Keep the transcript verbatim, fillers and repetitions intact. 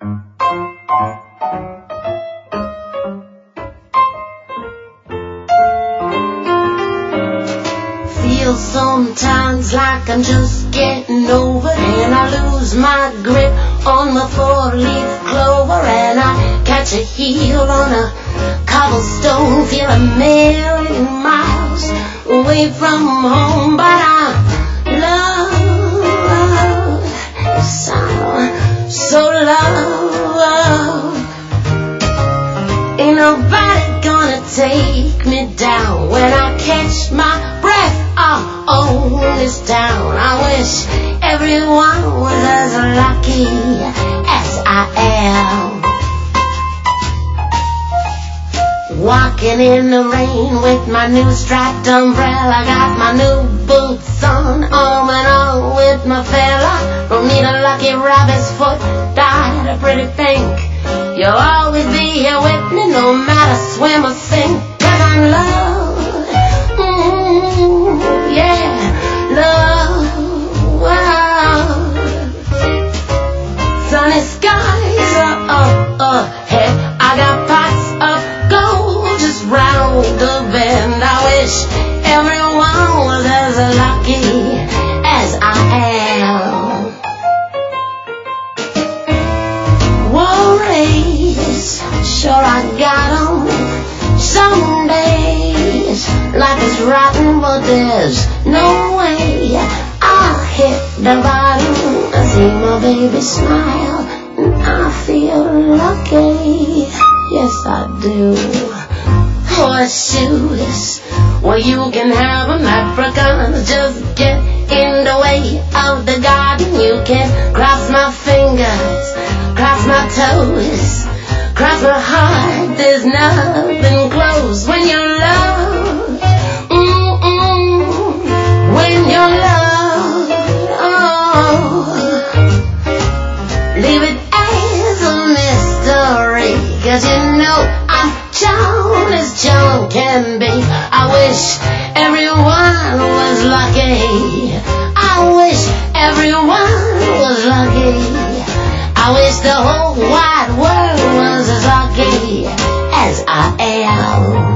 Feel sometimes like I'm just getting over, and I lose my grip on my four-leaf clover, and I catch a heel on a cobblestone, feel a million miles away from home, but I love the sound, so love. Ain't nobody gonna take me down when I catch my breath. I own this town. I wish everyone was as lucky as I am. Walking in the rain with my new striped umbrella, got my new boots on, arm in arm with my fella. Don't need a lucky rabbit's foot, died a pretty pink. You'll always be here with me, no matter swim or sink, 'cause I'm loved. Mm, yeah, love. Sunny skies are up ahead. I got pots of gold just round the bend. I wish everyone was as lucky as I am. Worries, sure I got 'em. Some days life is rotten, but there's no way I'll hit the bottom. I see my baby smile and I feel lucky. Yes, I do. Horseshoes, well, you can have 'em. Africans just get in the way of the garden. You can cross my fingers, cross my toes, cross my heart. There's nothing close when you're loved. Mm-mm. When you're loved, oh, leave it as a mystery, 'cause you know I'm John as John can be. I wish everyone was lucky. I wish everyone was lucky. I wish the whole wide world was as lucky as I am.